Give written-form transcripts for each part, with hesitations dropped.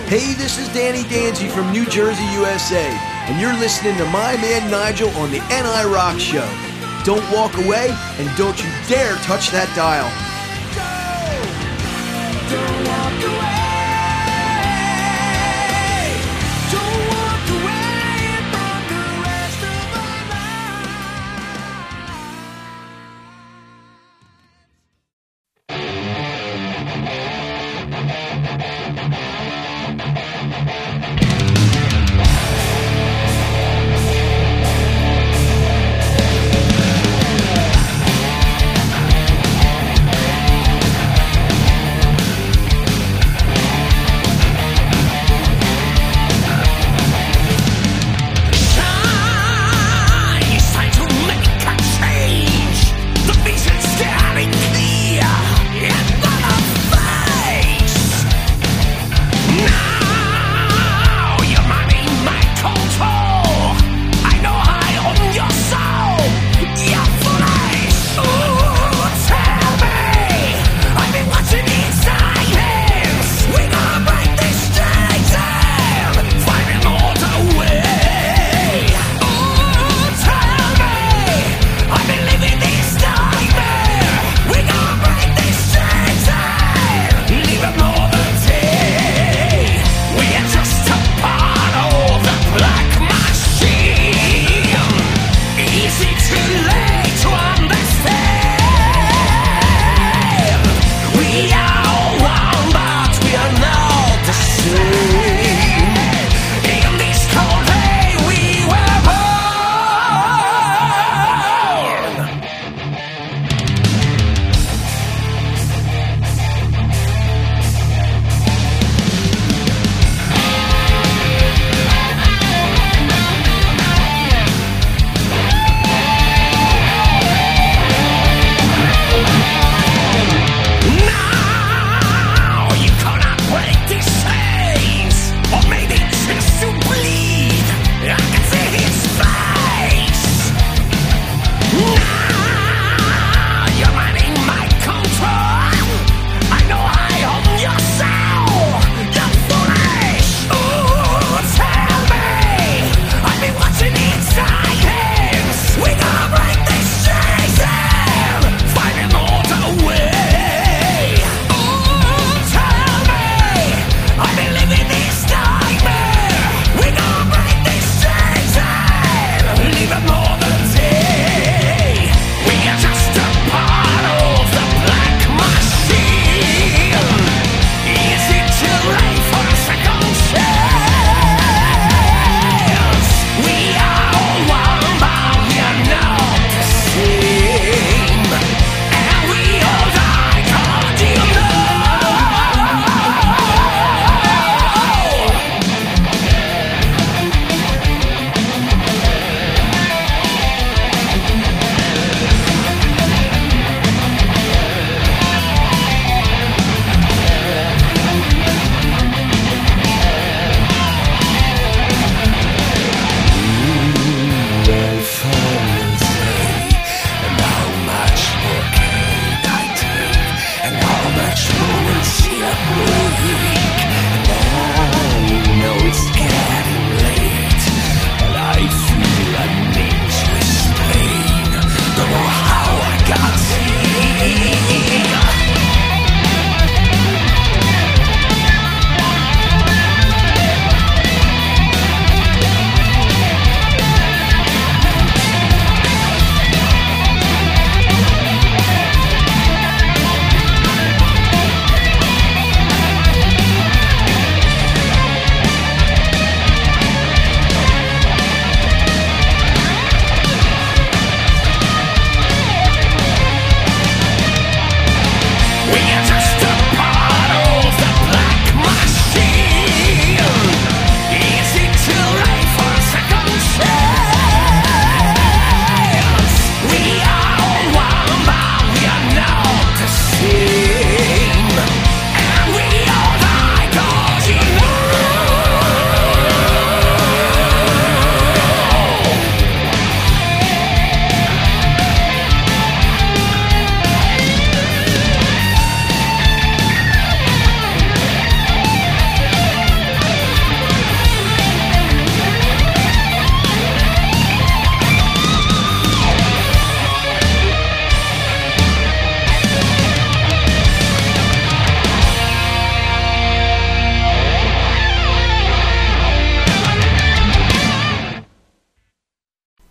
Hey, this is Danny Danzy from New Jersey, USA, and you're listening to my man Nigel on the NI Rock Show. Don't walk away, and don't you dare touch that dial. Don't walk away. Don't walk away from the rest of our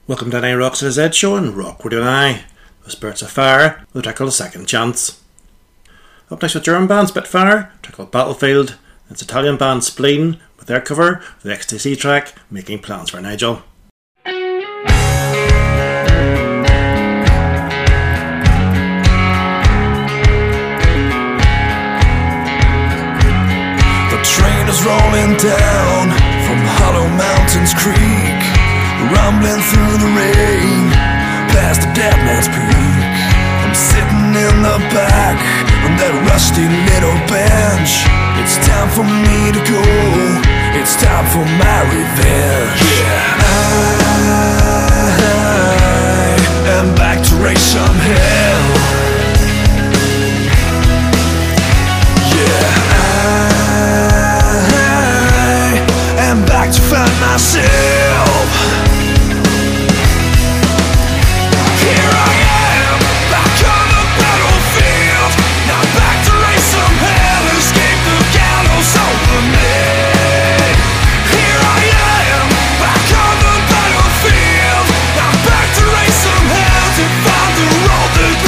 Welcome to NI Rock's Ed Show and Rock with NI. The Spirits of Fire will tackle A Second Chance. Up next with German band Spitfire, tackle Battlefield. It's Italian band Spleen with their cover of the XTC track Making Plans for Nigel. The train is rolling down from Hollow Mountains Creek, rumbling through the rain, past the Dead Man's Peak. I'm sitting in the back on that rusty little bench. It's time for me to go, it's time for my revenge. Yeah, I am back to raise some hell. Yeah, I am back to find myself. Here I am, back on the battlefield. Now back to raise some hell, escape the gallows over me. Here I am, back on the battlefield. Now back to raise some hell, to find the road that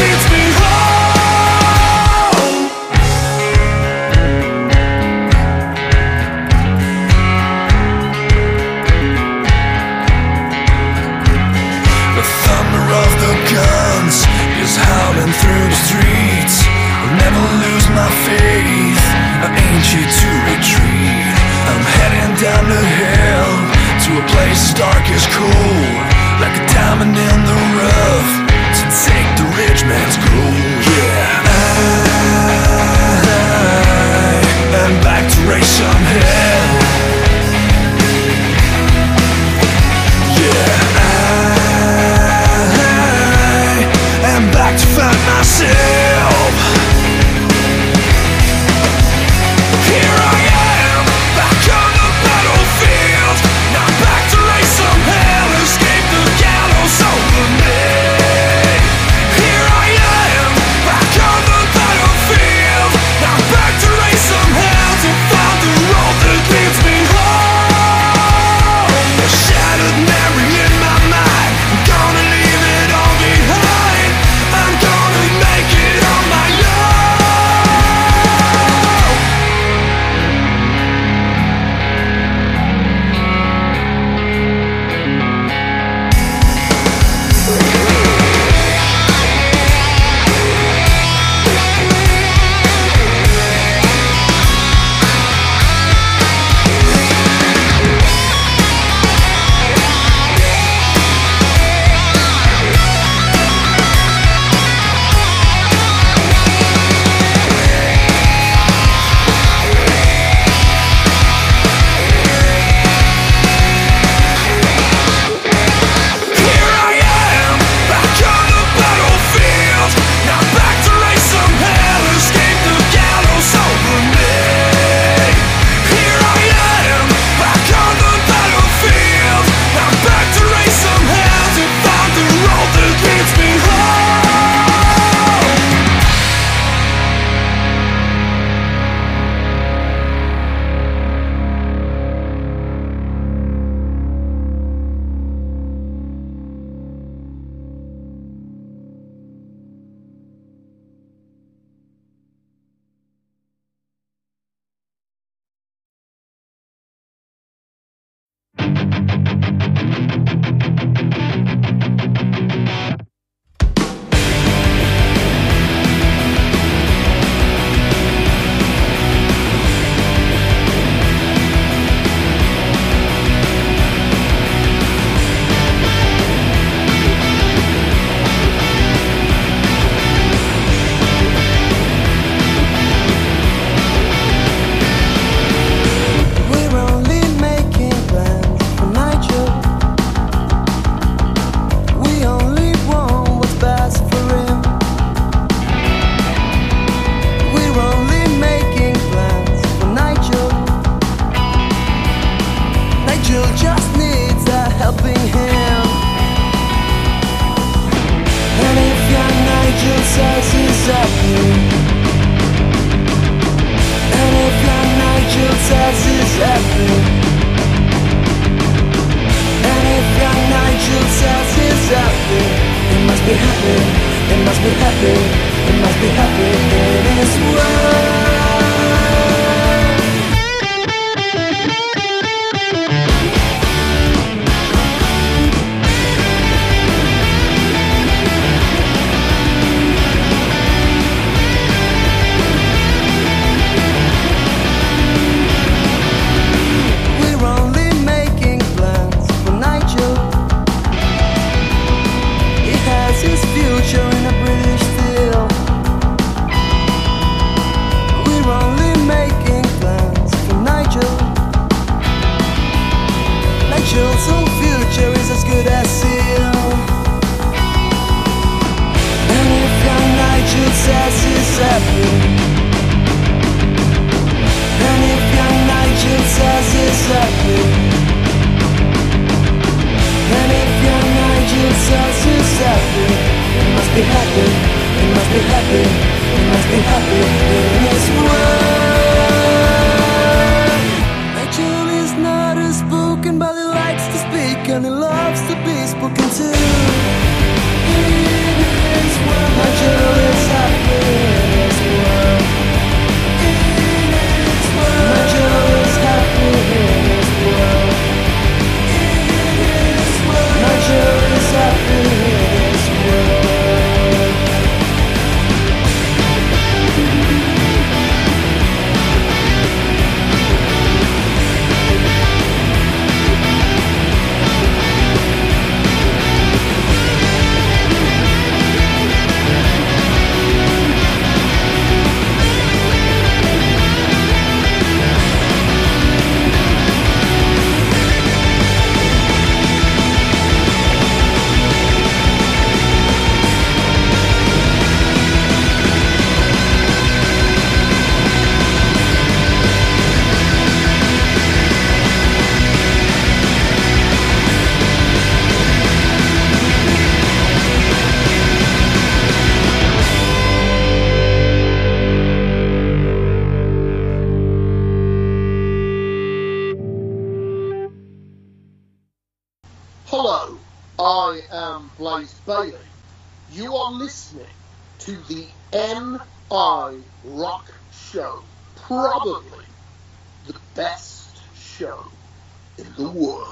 Blaze Bailey. You are listening to the NI Rock Show, probably the best show in the world.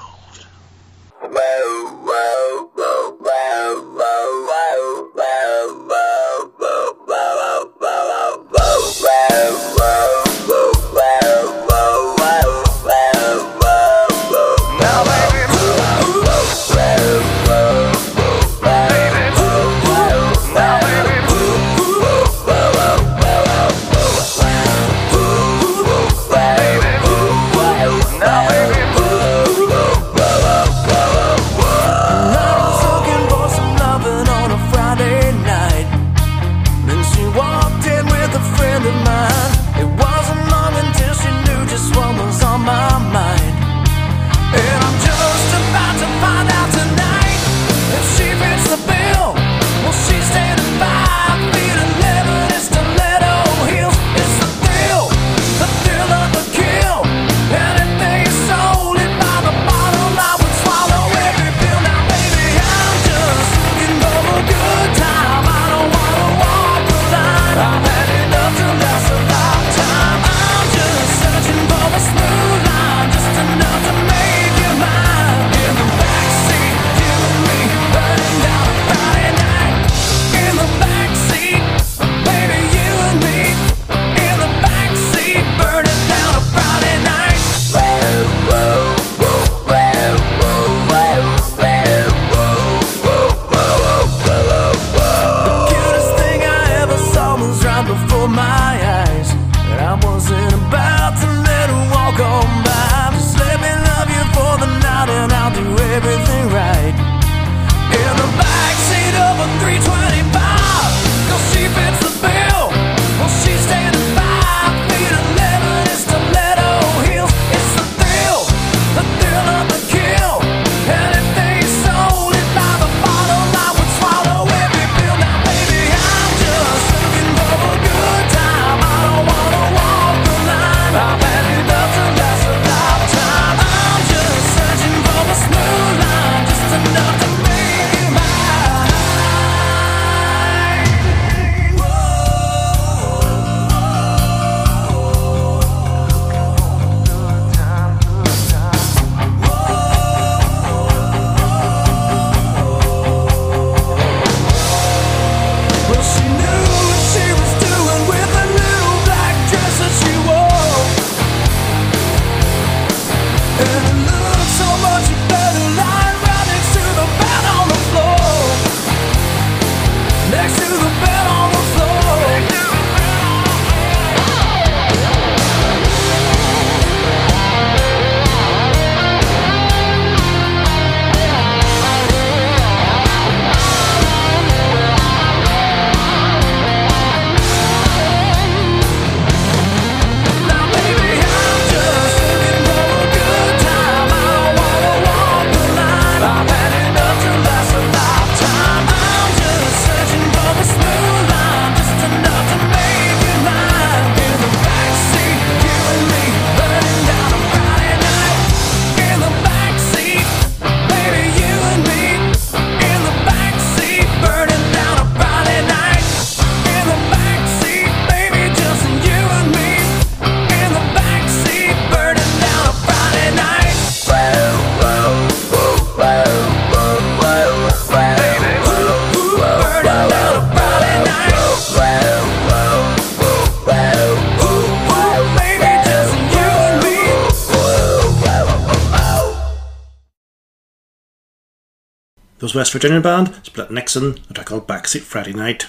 Those West Virginian band split Nixon, a track called Backseat Friday Night.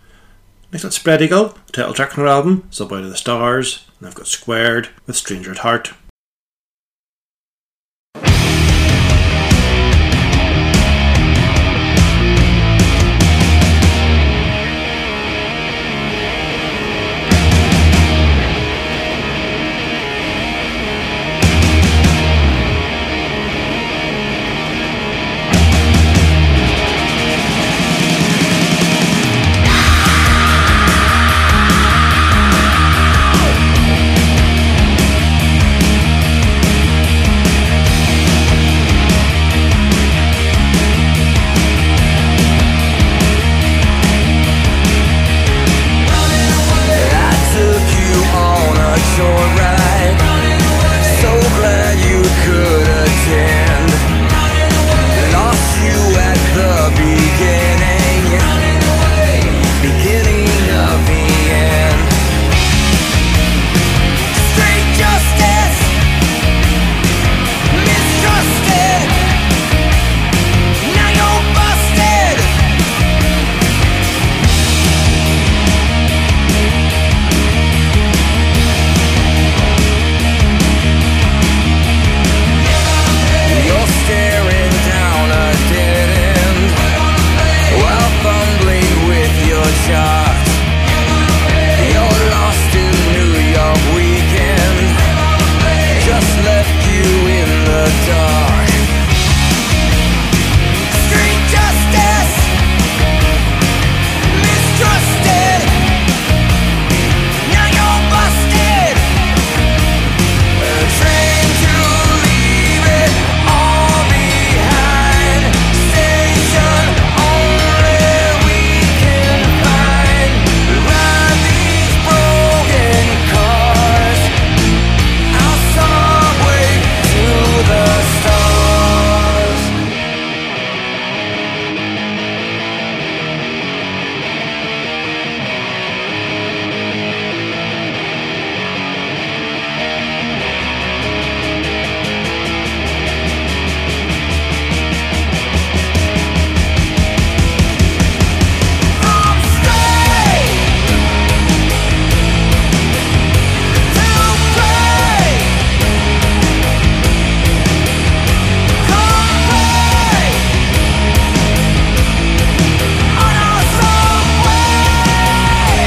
Next up, Spread Eagle, the title track from their album, Subway to the Stars, and they've got Squared with Stranger at Heart. short ride. So glad you could attend. Lost you at the beginning, beginning of the end. Straight justice, mistrusted. Now you're busted. You're staring down a dead end while fumbling with your chart. You're lost in New York weekend, just left you in the dark. Street justice, mistrusted. Now you're busted. Train to leave it all behind. Station only we can find. Ride these broken cars. Our subway to the stars. From straight to play. Come play on our subway.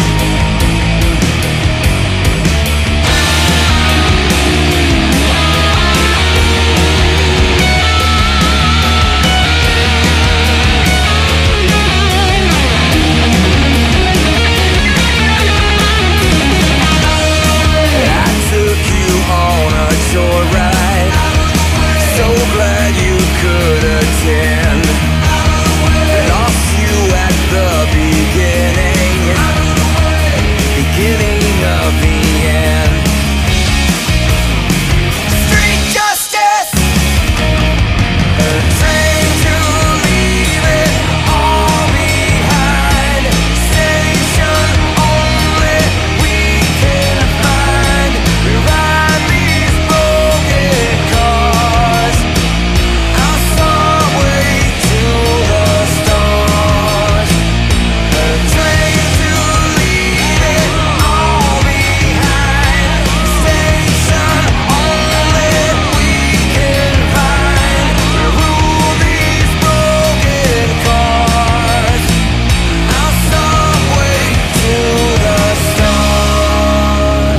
I took you on a short ride. So glad you could attend. Lost you at the beginning, beginning of the end. Street justice, train to leave it all behind. Station only we can find. We ride these broken cars. Our subway to the stars. Train to leave it all behind. Station only we can find. We rule these broken cars. Our subway to the stars.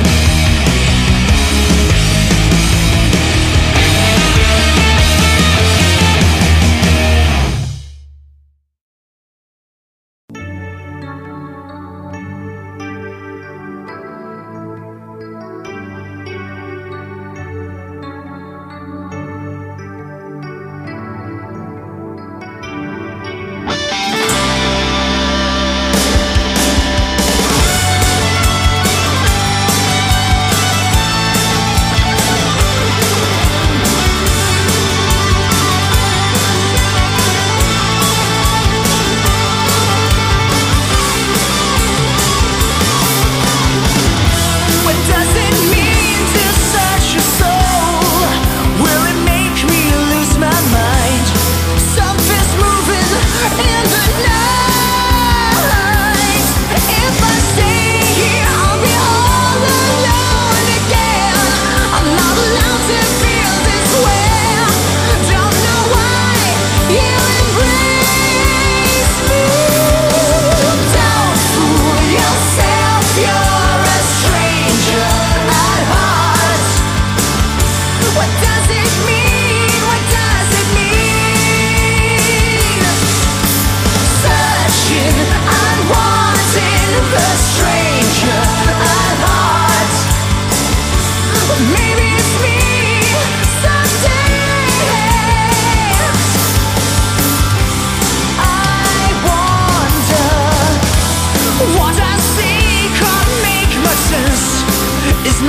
What does it mean to search your soul? Will it make me lose my mind? Something's moving in the night. If I stay here, I'll be all alone again. I'm not allowed to feel this way. Don't know why you embrace me. Don't fool yourself, you're a stranger at heart. What does it mean? What does it mean? Searching and wanting the stranger at heart. Maybe it's me someday. I wonder what I see can't make much sense. Is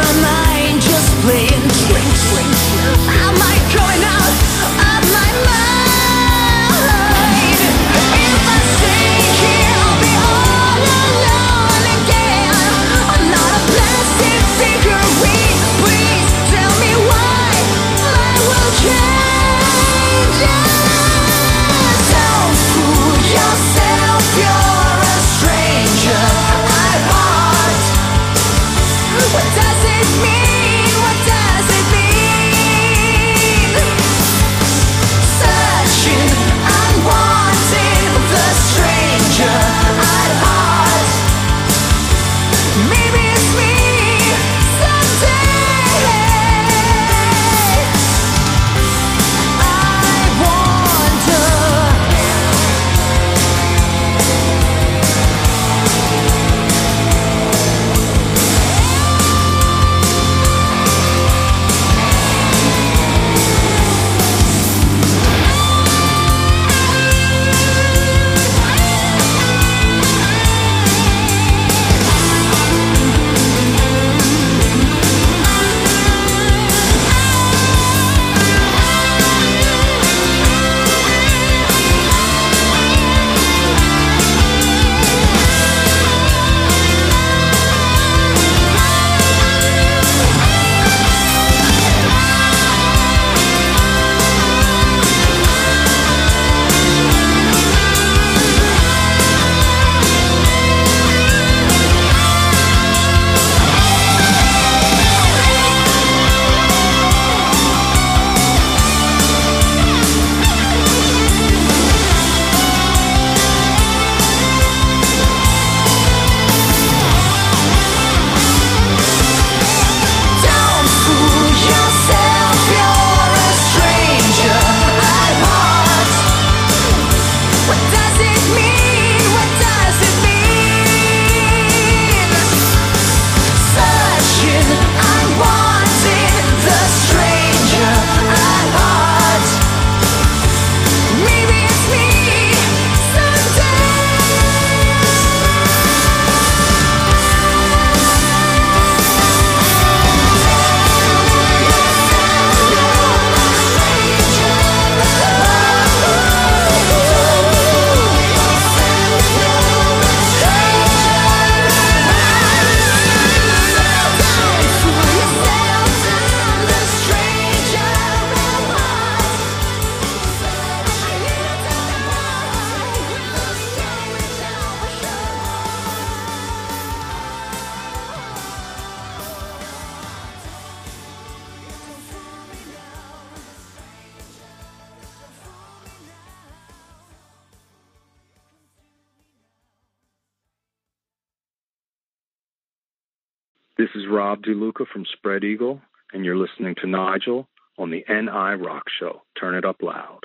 This is Rob DeLuca from Spread Eagle, and you're listening to Nigel on the NI Rock Show. Turn it up loud.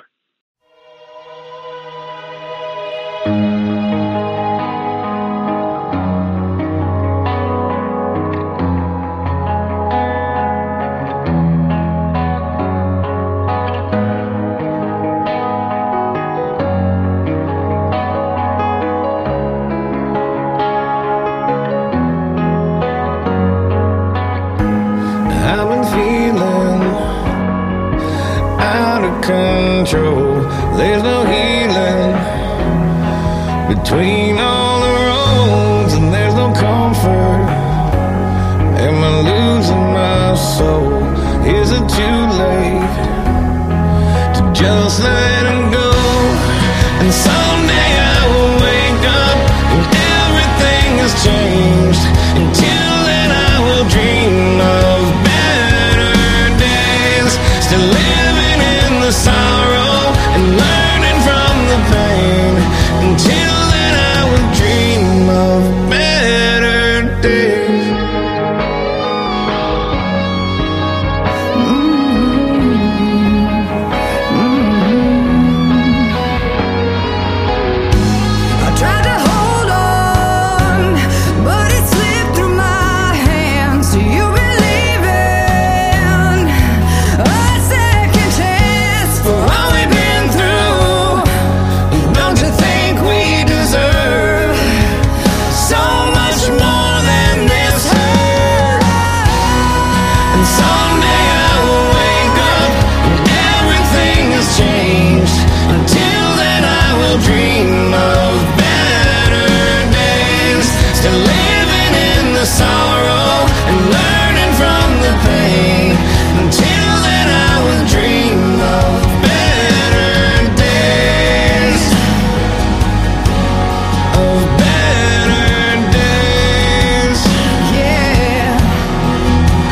Control. There's no healing between all the roads, and there's no comfort. Am I losing my soul? Is it too late to just let him go? And someday I will wake up and everything has changed. Until then I will dream of better days. Still living in the sorrow and learning from the pain. Until then I will dream of better days. I tried to hold on, but it slipped through my hands. Do you believe in a second chance for all we've been through? Don't you think we deserve so much more than this hurt? And someday I will wake up and everything has changed. Until then I will dream of better days. Still living in the sorrow and learning from the pain. Until then I will dream of better days. Of better days. Yeah.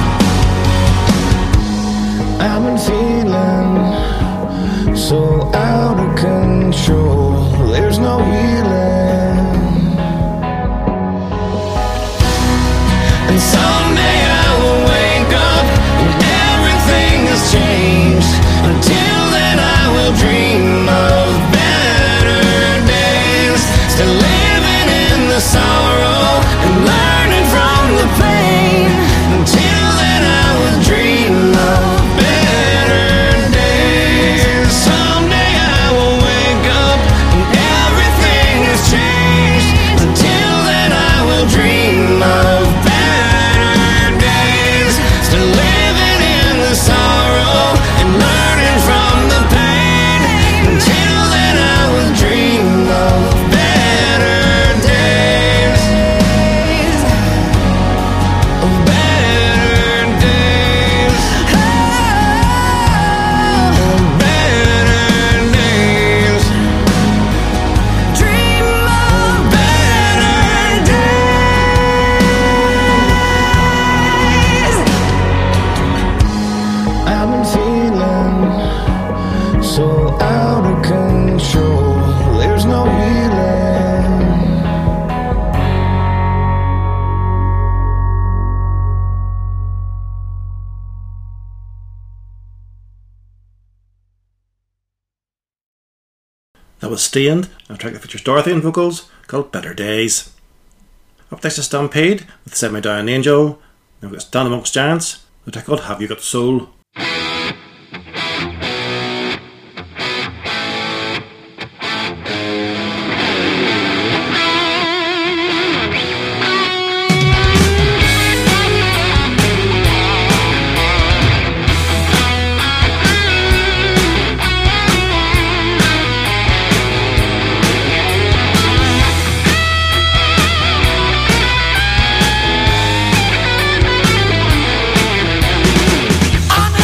That was Stained, and a track that features Dorothy on vocals called Better Days. Up next is Stampede with Set Me Down Angel. Then we've got Stand Amongst Giants with a track called Have You Got Soul. I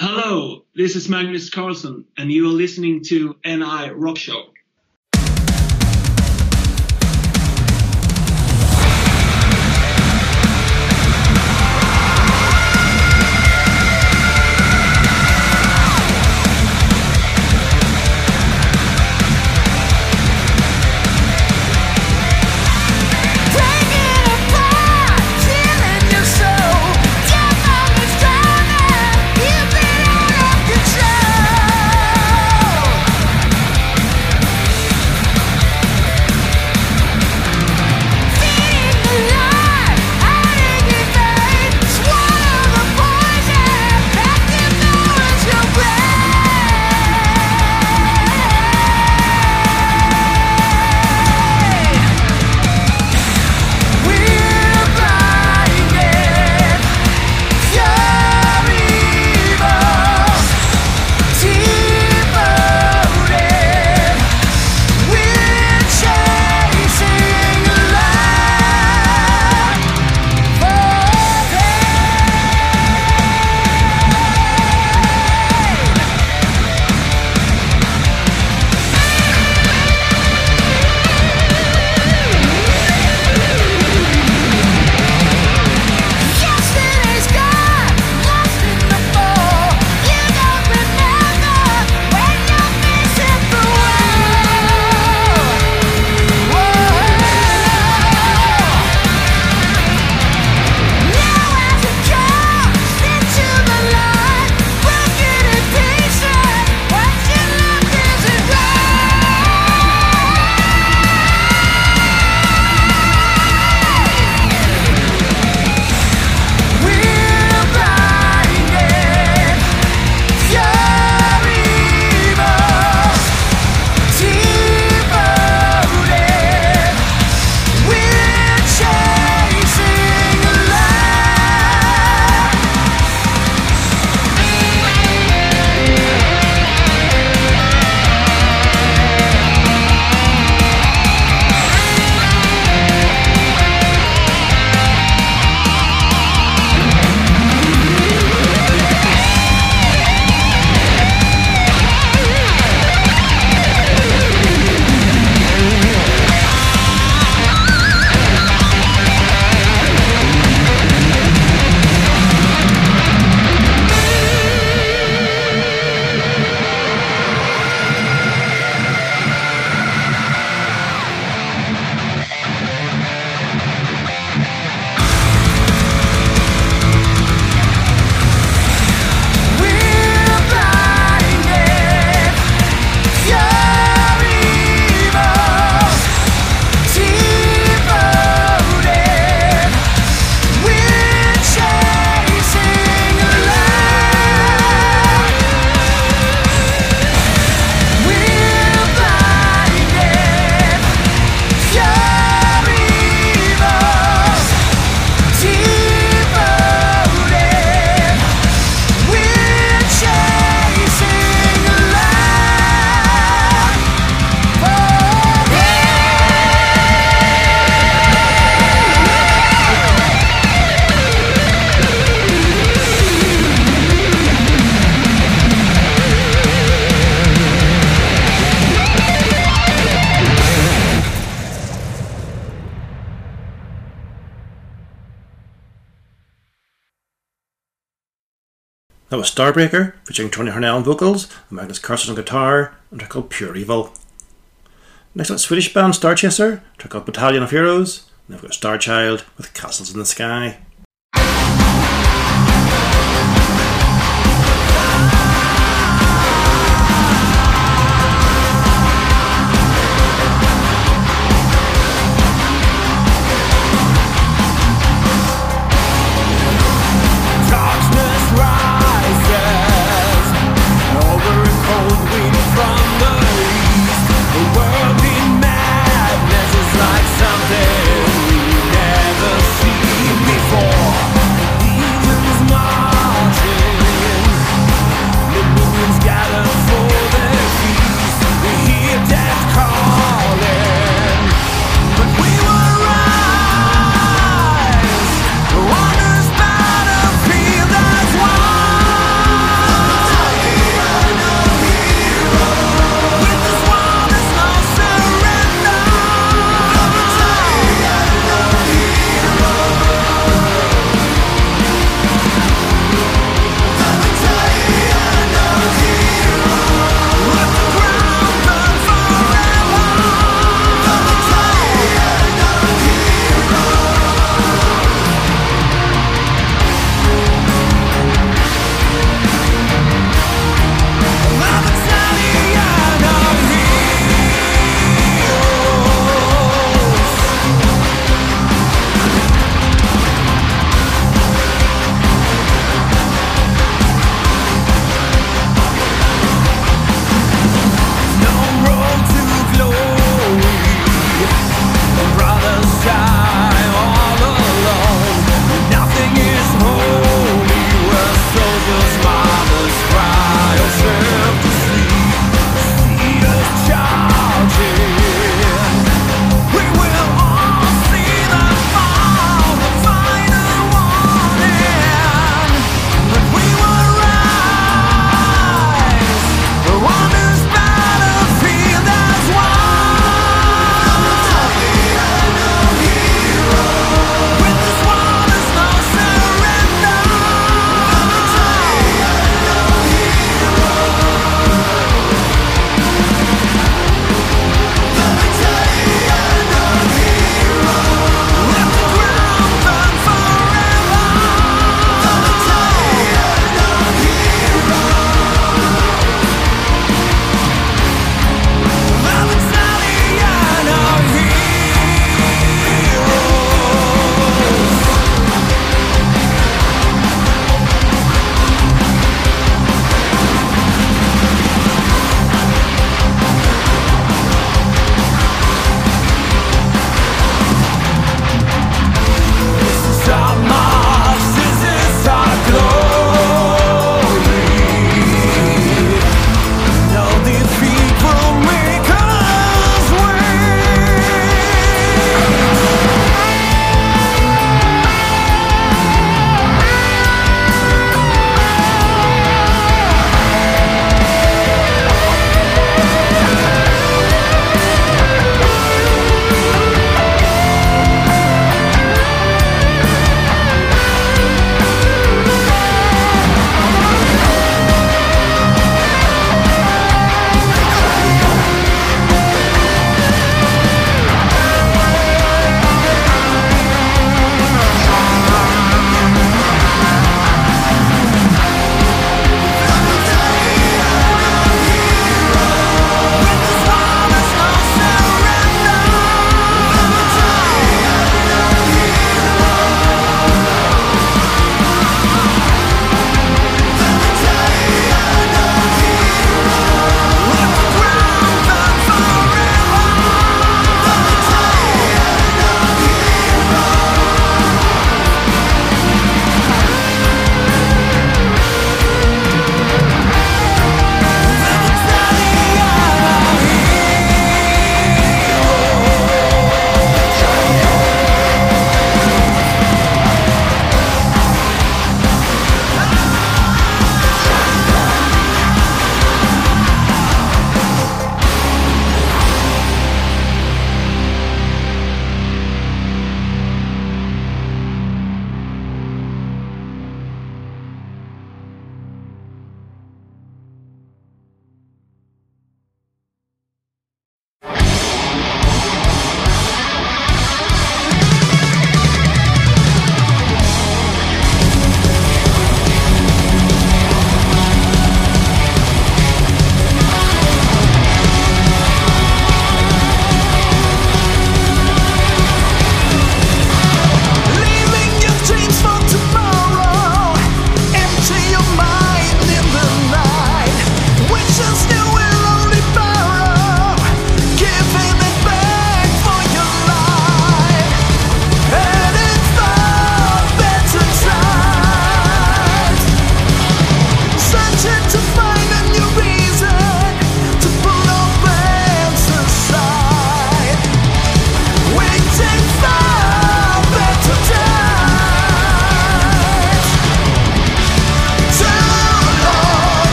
Hello, this is Magnus Carlson, and you are listening to NI Rock Show. That was Starbreaker, featuring Tony Harnell on vocals and Magnus Carlson on guitar, and a track called Pure Evil. Next up, Swedish band Starchaser, a track called Battalion of Heroes, and they've got Starchild with Castles in the Sky. Something we never seen before.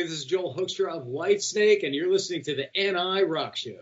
This is Joel Hoekstra of Whitesnake, and you're listening to the NI Rock Show.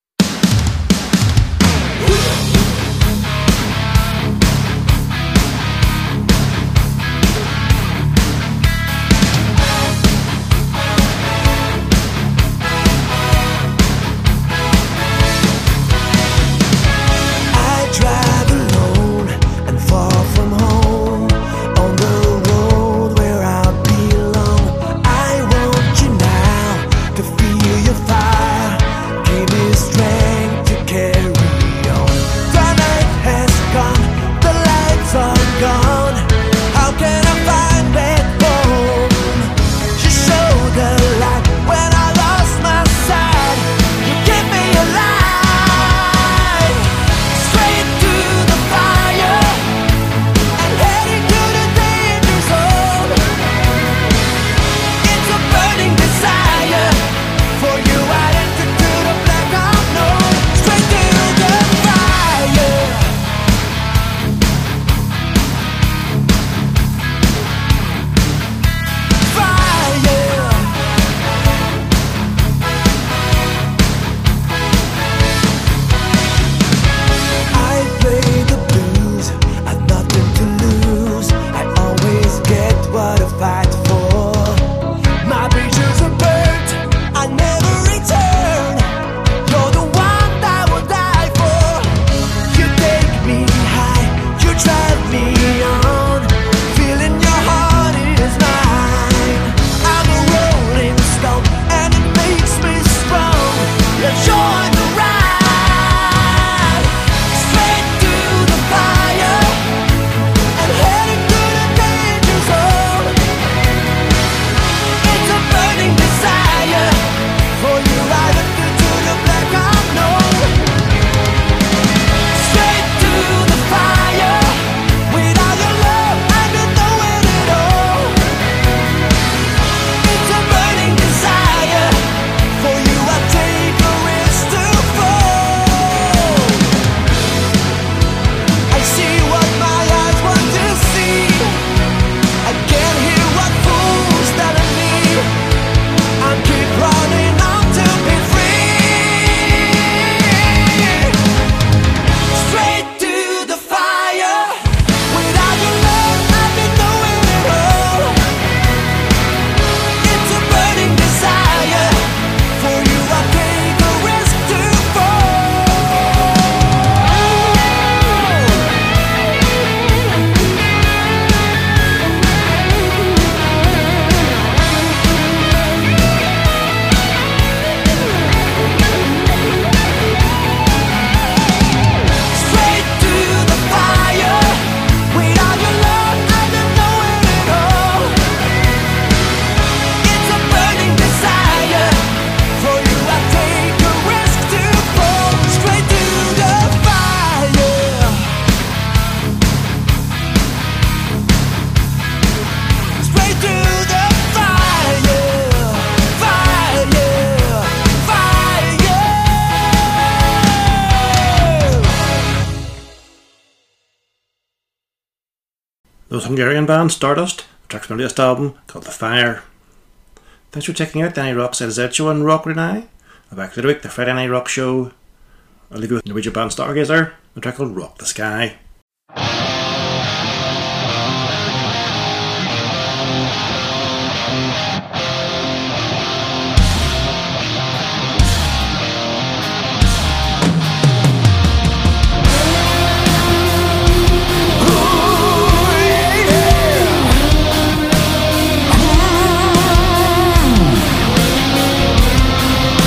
Those Hungarian band Stardust, a track from their latest album called The Fire. Thanks for checking out the NI Rock Side Z Show on Rock Renai. I'm back later week, the Friday Night Rock Show. I'll leave you with Norwegian band Stargazer, a track called Rock the Sky.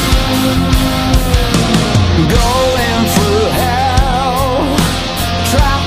Going through hell, try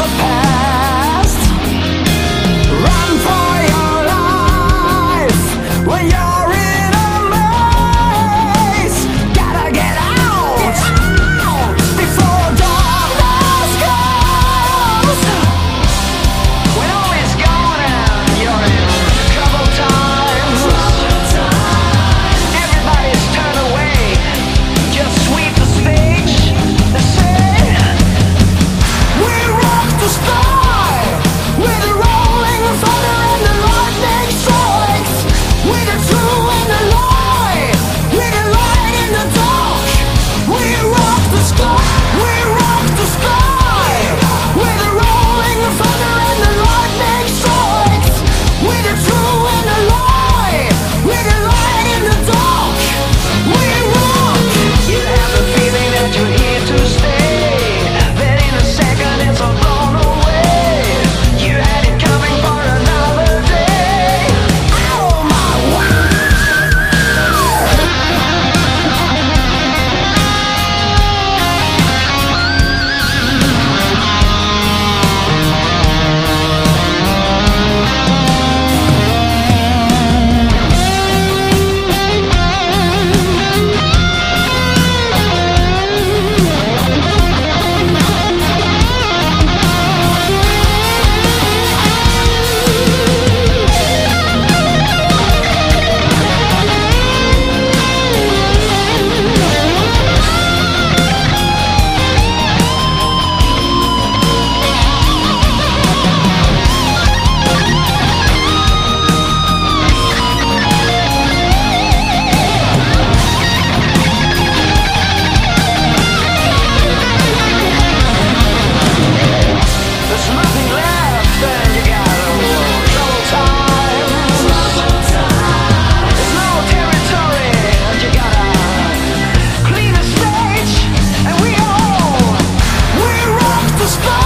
past. Run for your life when you're in a maze. Gotta get out before darkness comes. When all is gone and you're in troubled times, everybody's turned away. Just sweep the stage and say, we rock the sky with the rolling thunder and the lightning strikes. With the true and the lie, with the light in the dark. We rock the sky, we rock the sky with the rolling thunder and the lightning strikes. With the true and the lie, with the light in the dark. We rock. You have the feeling that you're here to stay. Then in a second it's all gone away. You had it coming for another day. Oh my wow. There's nothing left and you gotta trouble times. There's no territory and you gotta clean the stage. And we rock the sky